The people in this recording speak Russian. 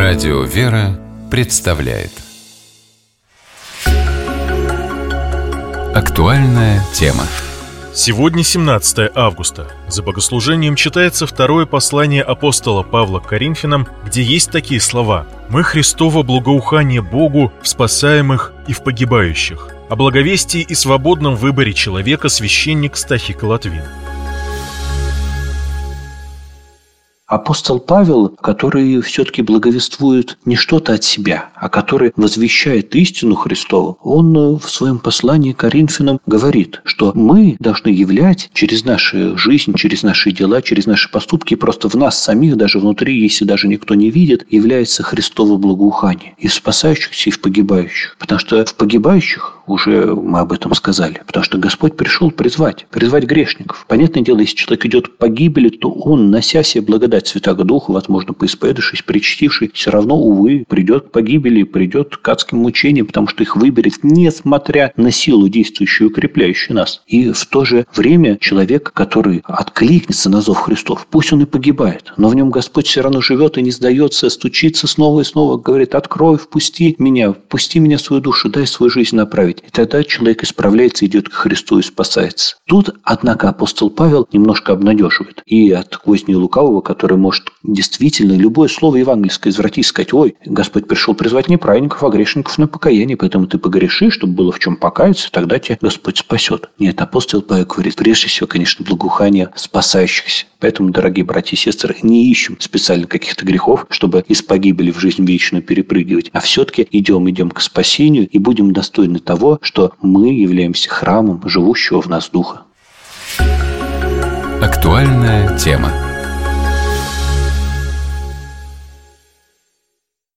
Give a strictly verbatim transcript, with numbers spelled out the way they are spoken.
Радио «Вера» представляет актуальная тема. Сегодня семнадцатое августа. За богослужением читается второе послание апостола Павла к Коринфянам, где есть такие слова: «Мы Христово благоухание Богу в спасаемых и в погибающих». О благовестии и свободном выборе человека священник Стахий Латвин. Апостол Павел, который все-таки благовествует не что-то от себя, а который возвещает истину Христову, он в своем послании к Коринфянам говорит, что мы должны являть через нашу жизнь, через наши дела, через наши поступки, просто в нас самих, даже внутри, если даже никто не видит, является Христово благоухание и в спасающихся, и в погибающих. Потому что в погибающих, уже мы об этом сказали, потому что Господь пришел призвать, призвать грешников. Понятное дело, если человек идет к погибели, то он, нося себе благодать Святаго Духа, возможно, поисповедавшись, причастившись, все равно, увы, придет к погибели, придет к адским мучениям, потому что их выберет, несмотря на силу, действующую и укрепляющую нас. И в то же время человек, который откликнется на зов Христов, пусть он и погибает, но в нем Господь все равно живет и не сдается, стучится снова и снова, говорит: «Открой, впусти меня, впусти меня в свою душу, дай свою жизнь направить». И тогда человек исправляется, идет к Христу и спасается. Тут, однако, апостол Павел немножко обнадеживает и от козни лукавого, который может действительно любое слово евангельское извратить, сказать: «Ой, Господь пришел призвать не праведников, а грешников на покаяние, поэтому ты погреши, чтобы было в чем покаяться, тогда тебя Господь спасет». Нет, апостол Павел говорит, прежде всего, конечно, благоухание спасающихся. Поэтому, дорогие братья и сестры, не ищем специально каких-то грехов, чтобы из погибели в жизнь вечную перепрыгивать, а все-таки идем, идем к спасению и будем достойны того, что мы являемся храмом живущего в нас Духа. Актуальная тема.